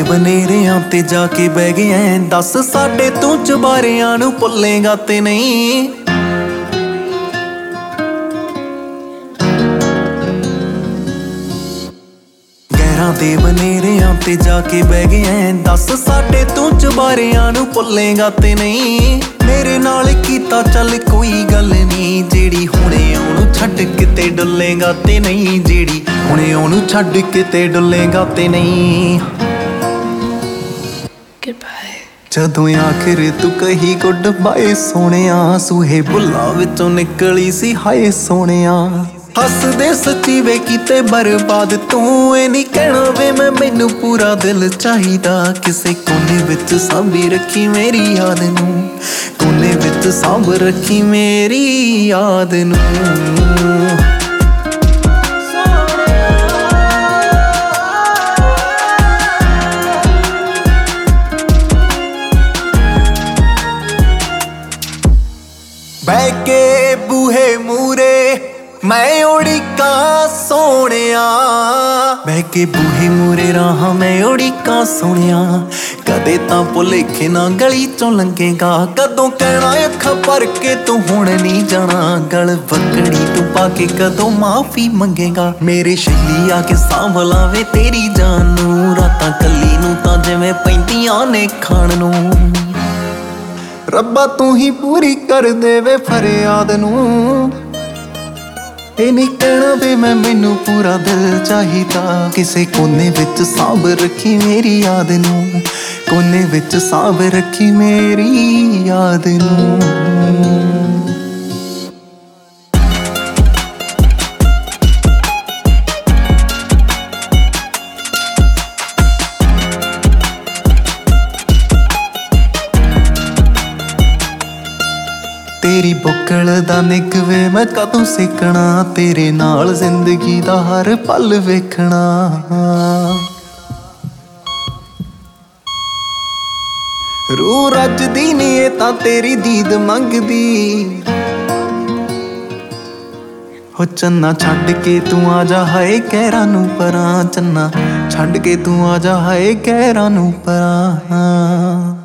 ਬਨੇਰਿਆਂ ਤੇ ਜਾ ਕੇ ਬਹਿ ਗਿਆ ਦੱਸ ਸਾਡੇ ਤੂੰ ਚੁਬਾਰਿਆਂ ਨੂੰ ਭੁੱਲੇਗਾ ਤੇ ਨਹੀਂ। ਗਹਿਰਾਂ ਦੇ ਬਨੇਰਿਆਂ ਤੇ ਜਾ ਕੇ ਬਹਿ ਗਿਆ ਦੱਸ ਸਾਡੇ ਤੂੰ ਚੁਬਾਰਿਆਂ ਨੂੰ ਭੁੱਲੇਗਾ ਤੇ ਨਹੀਂ। ਮੇਰੇ ਨਾਲ ਕੀਤਾ ਚੱਲ ਕੋਈ ਗੱਲ ਨਹੀਂ ਜਿਹੜੀ ਹੁਣੇ ਉਹਨੂੰ ਛੱਡ ਕਿਤੇ ਡੁੱਲੇਗਾ ਤੇ ਨਹੀਂ। ਜਿਹੜੀ ਹੁਣੇ ਉਹਨੂੰ ਛੱਡ ਕਿਤੇ ਡੁੱਲੇਗਾ ਤੇ ਨਹੀਂ। ਜਦੋਂ ਆਖਿਰ ਤੂੰ ਕਹੀ ਗੁੱਡ ਬਾਏ ਸੋਹਣਿਆ ਸੂਹੇ ਬੁੱਲਾਂ ਵਿੱਚੋਂ ਨਿਕਲੀ ਸੀ ਹਾਏ ਸੋਹਣਿਆ। ਹੱਸਦੇ ਸੱਚੀ ਵੇ ਕੀਤੇ ਬਰਬਾਦ ਤੂੰ ਇਹ ਨਹੀਂ ਕਹਿਣਾ ਵੇ ਮੈਨੂੰ ਪੂਰਾ ਦਿਲ ਚਾਹੀਦਾ। ਕਿਸੇ ਕੋਨੇ ਵਿੱਚ ਸਾਂਭੀ ਰੱਖੀ ਮੇਰੀ ਯਾਦ ਨੂੰ, ਕੋਨੇ ਵਿੱਚ ਸਾਂਭ ਰੱਖੀ ਮੇਰੀ ਯਾਦ ਨੂੰ। ਬਹਿ ਕੇ ਬੂਹੇ ਮੂਰੇ ਮੈਂ ਉਡੀਕਾਂ ਸੋਹਣਿਆ, ਬਹਿ ਕੇ ਬੂਹੇ ਮੂਰੇ ਰਾਹਾਂ ਮੈਂ ਉਡੀਕਾਂ ਸੋਹਣਿਆ। ਕਦੇ ਤਾਂ ਭੁਲੇਖੇ ਨਾ ਗਲੀ ਚੋਂ ਲੰਘੇਗਾ, ਕਦੋਂ ਕਹਿਣਾ ਅੱਖਾਂ ਭਰ ਕੇ ਤੂੰ ਹੁਣ ਨਹੀਂ ਜਾਣਾ। ਗਲ ਵਕੜੀ ਤੂੰ ਪਾ ਕੇ ਕਦੋਂ ਮਾਫੀ ਮੰਗੇਗਾ। ਮੇਰੇ ਸ਼ੈਲੀ ਆ ਕੇ ਸਾਂਭ ਲਾਵੇ ਤੇਰੀ ਜਾਨ ਨੂੰ, ਰਾਤਾਂ ਕੱਲੀ ਨੂੰ ਤਾਂ ਜਿਵੇਂ ਪੈਂਦੀਆਂ ਨੇ ਖਾਣ ਨੂੰ। ਰੱਬਾ ਤੂੰ ਹੀ ਪੂਰੀ ਕਰ ਦੇਵੇ ਫਰਿਆਦ ਨੂੰ, ਇਹ ਨਹੀਂ ਕਹਿਣਾ ਵੇ ਮੈਨੂੰ ਪੂਰਾ ਦਿਲ ਚਾਹੀਦਾ। ਕਿਸੇ ਕੋਨੇ ਵਿੱਚ ਸਾਂਭ ਰੱਖੀ ਮੇਰੀ ਯਾਦ ਨੂੰ, ਕੋਨੇ ਵਿੱਚ ਸਾਂਭ ਰੱਖੀ ਮੇਰੀ ਯਾਦ ਨੂੰ। ਤੇਰੀ ਬੁੱਕਲ ਦਾ ਨਿੱਘ ਵੇ ਮੈਂ ਕਦੋਂ ਸਿੱਖਣਾ, ਤੇਰੇ ਨਾਲ ਜ਼ਿੰਦਗੀ ਦਾ ਹਰ ਪਲ ਵੇਖਣਾ। ਰੂਹ ਰੱਜਦੀ ਨੀ ਇਹ ਤਾਂ ਤੇਰੀ ਦੀਦ ਮੰਗਦੀ। ਹੋ ਚੰਨਾ ਛੱਡ ਕੇ ਤੂੰ ਆ ਜਾ ਹਾਏ ਕਹਿਰਾਂ ਨੂੰ ਪਰਾਂ, ਚੰਨਾ ਛੱਡ ਕੇ ਤੂੰ ਆ ਜਾ ਹਾਏ ਕਹਿਰਾਂ ਨੂੰ ਪਰਾਂ।